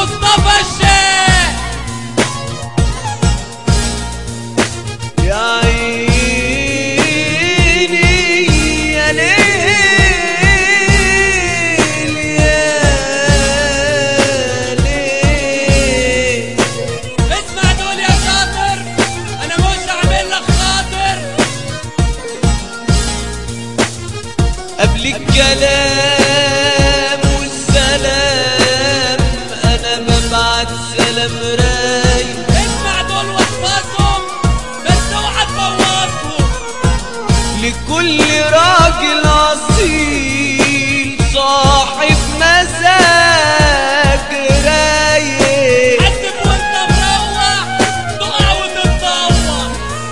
مصطفى الشيخ. يا عيني يا ليل يا ليل. اسمع دول يا شاطر، انا مش هعمل لك خاطر. قبل الكلام والسلام انا ببعت سلام رايق. اسمع دول واحفظهم بس اوعى تبوظهم. لكل راجل اصيل صاحب مزاج رايق. حسب وانت مروح تقع وتتطوع.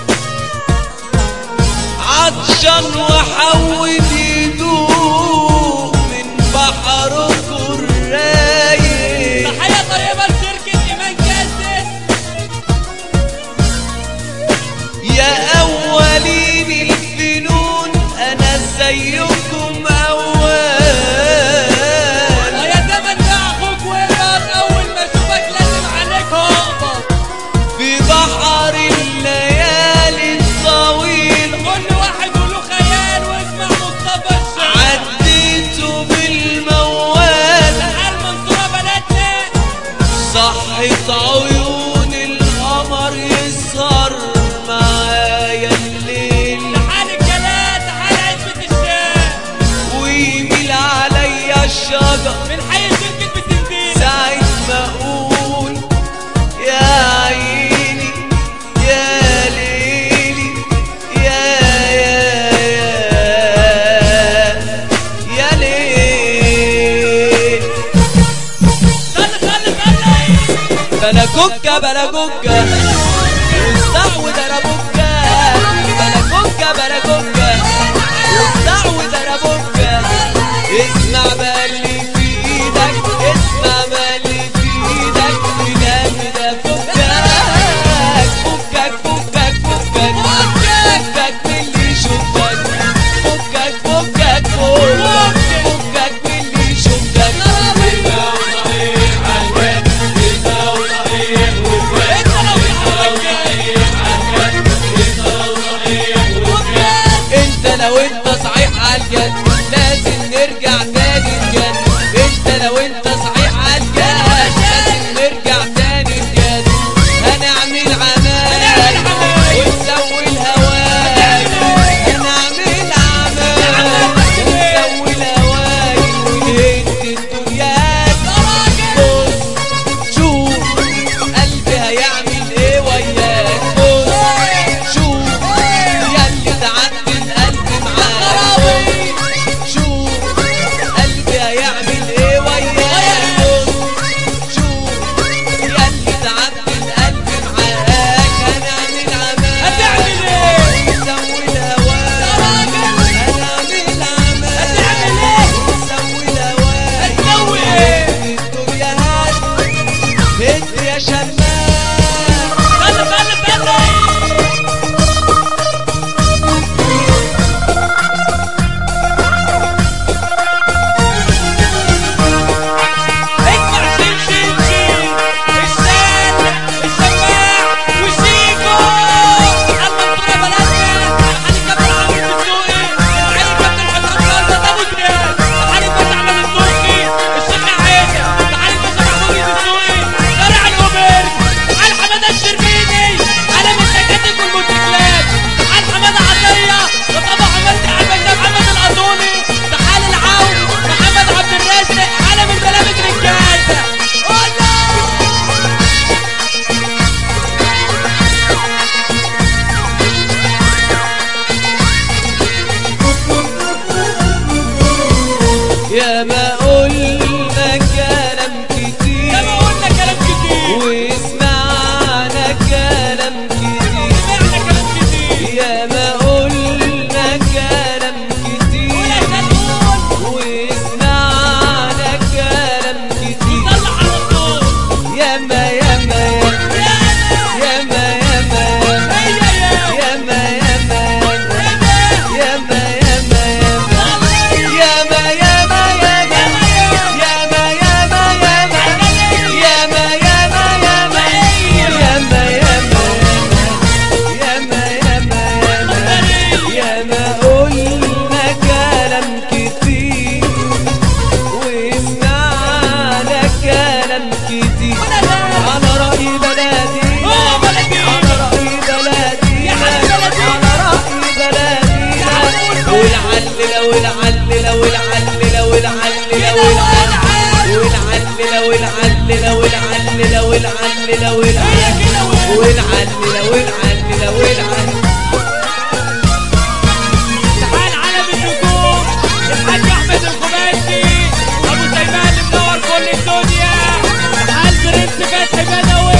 عطشان وحود يدوق من بحركوا الرايق. تحية طيبة لشركة إيمان كاسد. يا أولين الفنون أنا زيكم أول. يا زمن ده أخوك وقبض، أول ما أشوفك لازم عليك هقبض. في بحر الليالي الطويل كل واحد وله خيال، واسمع مصطفى الشيخ. عديته بالموال. تعال منصورة بلدنا. صحت عيون القمر يسهر معايا الليل. تعال الجلال، تعال عزبة الشيخ. ويميل عليا الشجر من حي شركة بسندين. ساعة ما أقول يا عيني يا ليلي يا ليل. صلي. بلا كوكا بلا كوكا واستعوذ انا بوكا. بلا كوكا بلا كوكا واستعوذ انا بوكا. اسمع بقى اللي في ايدك، اسمع بقى اللي في ايدك. بجد ده فكك فكك فكك فكك فكك من اللي شفتك. فكك فكك فكك من اللي شفتك. انت لو انت صحيح عالجد لازم نرجع تاني كتير على رأي بلدينا على رأي بلدينا على رأي بلدينا والعللة والعللة والعللة والعللة والعللة والعللة والعللة والعللة والعللة والعللة تعال علم النجوم الحاج احمد الخماسي ابو سلمان اللي منور كل الدنيا. تعال برنس فتحي بدوي